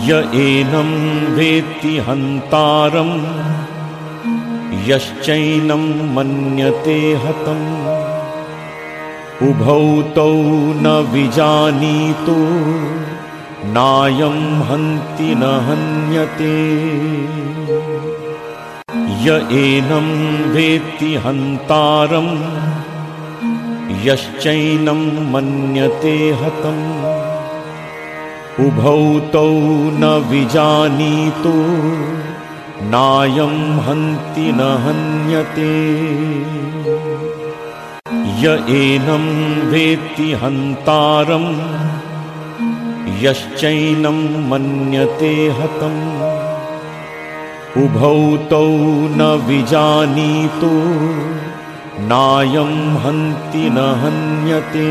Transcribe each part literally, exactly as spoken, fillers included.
य एनं वेत्ति हन्तारम् यश्चैनं मन्यते हतम् उभौ तौ न विजानीतो नायं हन्ति न हन्यते य एनं वेत्ति हन्तारम् यश्चैनं मन्यते हतम् उभौ तौ न विजानीतो नायं हन्ति न हन्यते य एनं वेत्ति हन्तारम् यश्चैनं मन्यते हतम् उभौ तौ न विजानीतो नायं हन्ति न हन्यते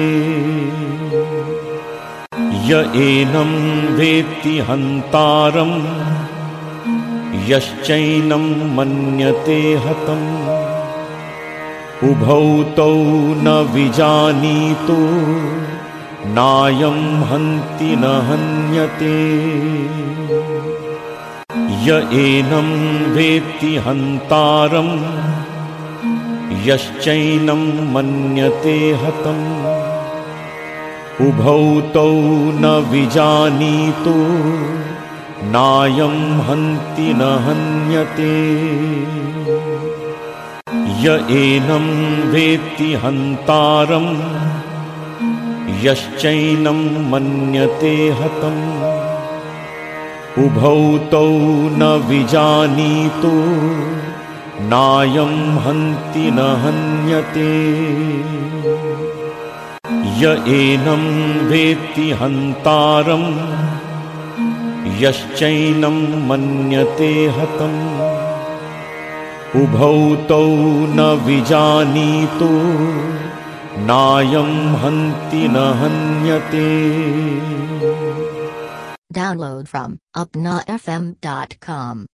य एनं वेत्ति हन्तारम् यश्चैनं मन्यते हतम् उभौ तौ न विजानीतो नायं हन्ति न हन्यते य एनं वेत्ति हन्तारम् यश्चैनं मन्यते हतम् उभौ तौ न विजानीतो नायं हन्ति न हन्यते य एनं वेत्ति हन्तारम् यश्चैनं मन्यते हतम् उभौ तौ न विजानीतो नायं हन्ति न हन्यते य एनं वेत्ति हन्तारम् यश्चैनं मन्यते हतम् उभौ तौ न विजानीतो नायं हन्ति न हन्यते. Download from upna f m dot com.